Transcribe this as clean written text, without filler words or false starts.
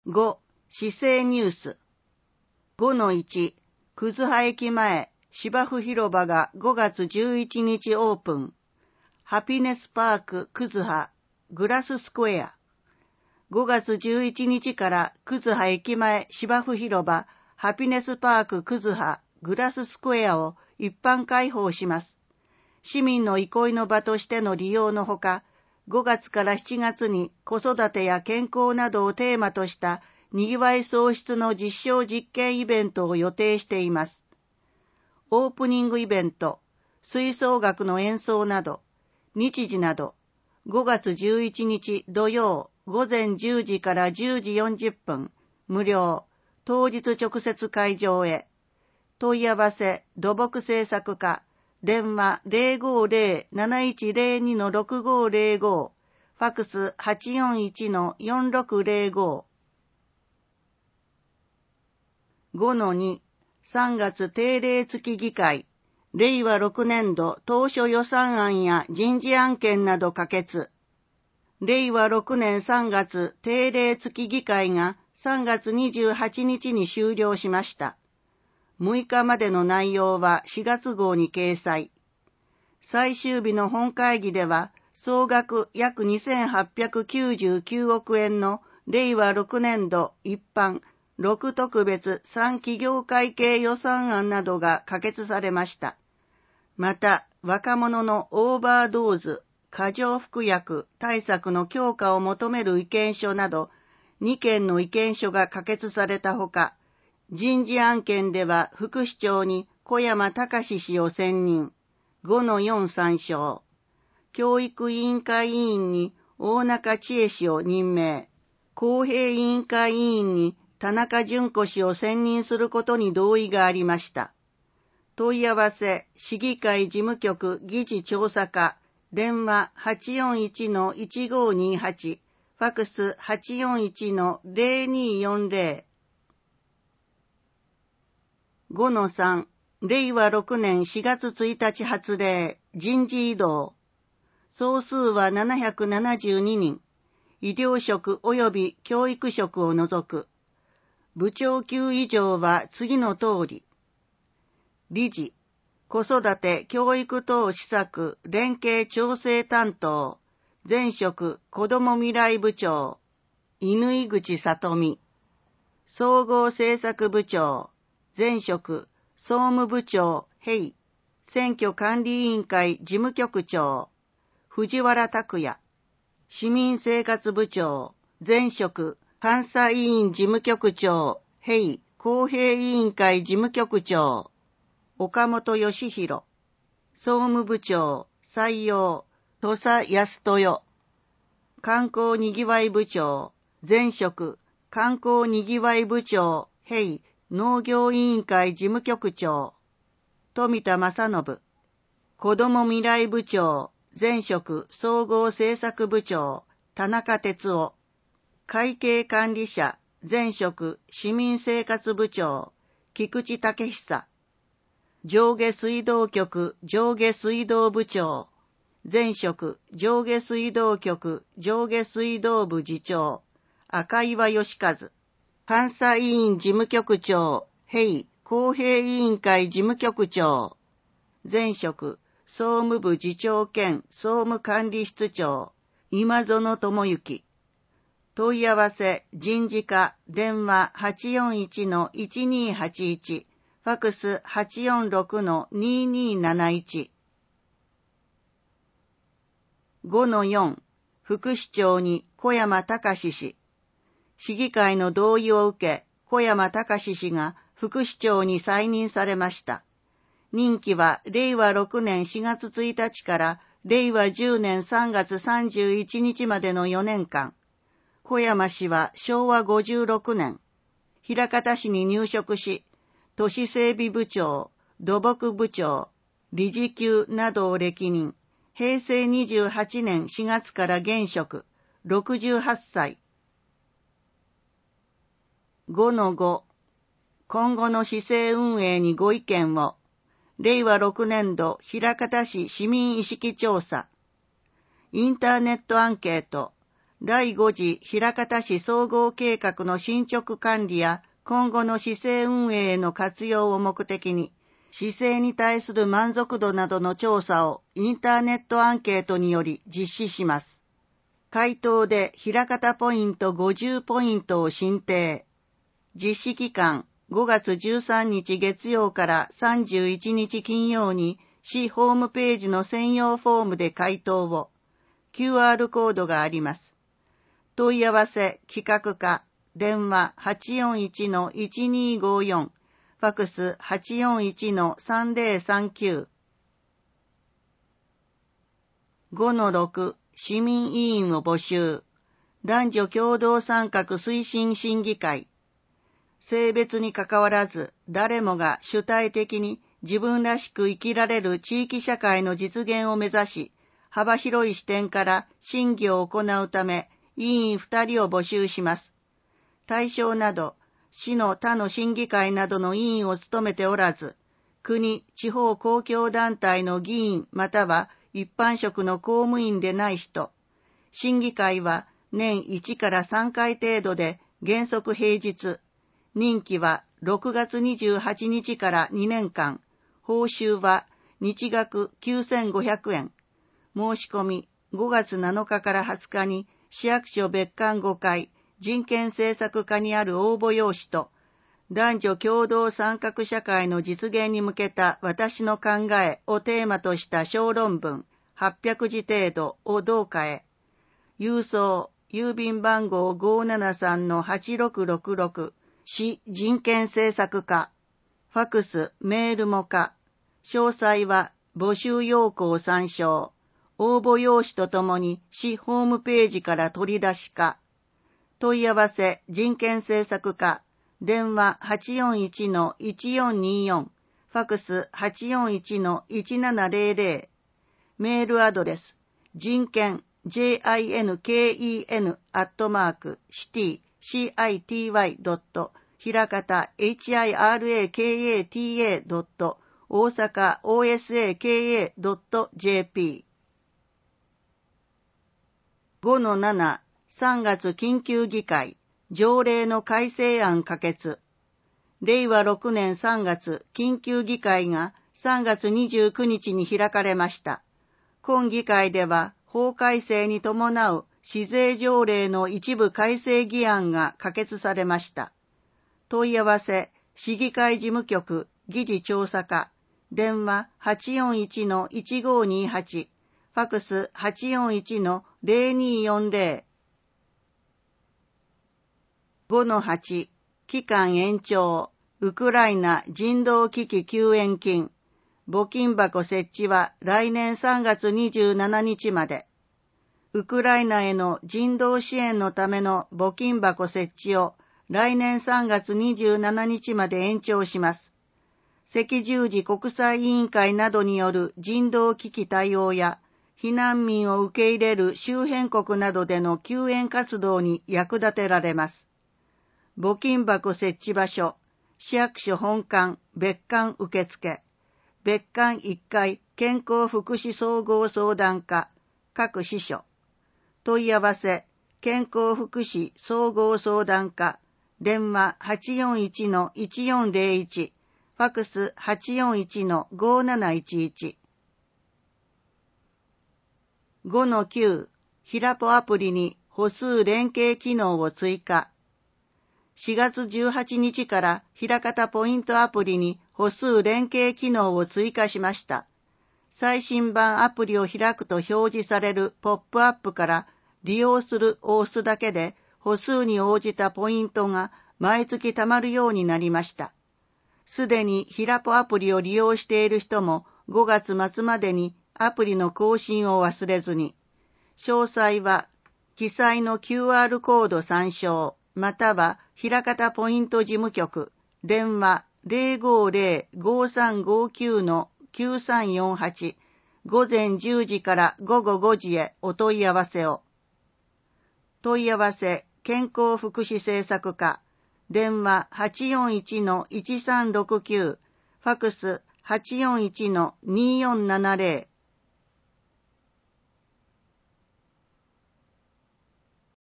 5、市政ニュース。5-1、葛葉駅前、芝生広場が5月11日オープン。ハピネスパーク葛葉、グラススクエア。5月11日から葛葉駅前芝生広場、ハピネスパーク葛葉、グラススクエアを一般開放します。市民の憩いの場としての利用のほか、5月から7月に子育てや健康などをテーマとしたにぎわい創出の実証実験イベントを予定しています。オープニングイベント、吹奏楽の演奏など、日時など、5月11日土曜午前10時から10時40分、無料、当日直接会場へ。問い合わせ、土木製作課、電話 050-7102-6505、ファックス 841-4605。5-2、3月定例付議会、令和6年度当初予算案や人事案件など可決。令和6年3月定例付議会が3月28日に終了しました。6日までの内容は4月号に掲載。最終日の本会議では、総額約2899億円の令和6年度一般6特別3企業会計予算案などが可決されました。また、若者のオーバードーズ、過剰服薬対策の強化を求める意見書など、2件の意見書が可決されたほか、人事案件では副市長に小山隆氏を選任、5-4参照。教育委員会委員に大中千恵氏を任命、公平委員会委員に田中淳子氏を選任することに同意がありました。問い合わせ、市議会事務局議事調査課、電話 841-1528、ファックス 841-0240。5-3、令和6年4月1日発令、人事異動。総数は772人、医療職及び教育職を除く。部長級以上は次の通り。理事、子育て教育等施策連携調整担当、前職子ども未来部長、乾口里美。総合政策部長、前職総務部長、平。選挙管理委員会事務局長、藤原拓也。市民生活部長、前職監査委員事務局長、平。公平委員会事務局長、岡本義弘。総務部長、採用、土佐康豊。観光にぎわい部長、前職観光にぎわい部長、平。農業委員会事務局長、富田正信。子ども未来部長、前職総合政策部長、田中哲夫。会計管理者、前職市民生活部長、菊池武久。上下水道局上下水道部長、前職上下水道局上下水道部次長、赤岩義和。監査委員事務局長、平。公平委員会事務局長、前職総務部次長兼総務管理室長、今園智之。問い合わせ、人事課、電話 841-1281、ファックス 846-2271。5-4、副市長に小山隆氏。市議会の同意を受け、小山隆氏が副市長に再任されました。任期は令和6年4月1日から令和10年3月31日までの4年間。小山氏は昭和56年、枚方市に入職し、都市整備部長、土木部長、理事級などを歴任。平成28年4月から現職、68歳。5-5、今後の市政運営にご意見を。令和6年度枚方市市民意識調査。インターネットアンケート。 第5次枚方市総合計画の進捗管理や今後の市政運営への活用を目的に、市政に対する満足度などの調査をインターネットアンケートにより実施します。回答で枚方ポイント50ポイントを申請。実施期間5月13日月曜から31日金曜に市ホームページの専用フォームで回答を。QR コードがあります。問い合わせ企画課、電話 841-1254、ファクス 841-3039。5-6 市民委員を募集。男女共同参画推進審議会。性別にかかわらず誰もが主体的に自分らしく生きられる地域社会の実現を目指し、幅広い視点から審議を行うため、委員2人を募集します。対象など、市の他の審議会などの委員を務めておらず、国・地方公共団体の議員または一般職の公務員でない人。審議会は年1から3回程度で原則平日。任期は6月28日から2年間。報酬は日額9500円。申し込み5月7日から20日に市役所別館5階人権政策課にある応募用紙と男女共同参画社会の実現に向けた私の考えをテーマとした小論文800字程度を同課へ。郵送郵便番号 573-8666 市人権政策課。ファクスメールも可。詳細は募集要項参照。応募用紙とともに市ホームページから取り出しか。問い合わせ人権政策課。電話 841-1424。ファクス 841-1700。メールアドレス。人権 jinken@city.hiraka.hiraka.大阪 osaka.jp。5-7 3月緊急議会条例の改正案可決。令和6年3月緊急議会が3月29日に開かれました。今議会では法改正に伴う市税条例の一部改正議案が可決されました。問い合わせ市議会事務局議事調査課。電話 841-1528。ファクス 841-0240。5-8 期間延長ウクライナ人道危機救援金募金箱設置は来年3月27日まで。ウクライナへの人道支援のための募金箱設置を来年3月27日まで延長します。赤十字国際委員会などによる人道危機対応や避難民を受け入れる周辺国などでの救援活動に役立てられます。募金箱設置場所、市役所本館、別館受付、別館1階健康福祉総合相談課、各支所。問い合わせ、健康福祉総合相談課、電話 841-1401、ファクス 841-5711。5-9 ひらぽアプリに歩数連携機能を追加。4月18日からひらかたポイントアプリに歩数連携機能を追加しました。最新版アプリを開くと表示されるポップアップから利用するを押すだけで歩数に応じたポイントが毎月貯まるようになりました。すでにひらぽアプリを利用している人も5月末までにアプリの更新を忘れずに。詳細は記載の QR コード参照またはひらかたポイント事務局電話 050-5359-9348 午前10時から午後5時へお問い合わせを。問い合わせ健康福祉政策課電話 841-1369 ファクス 841-2470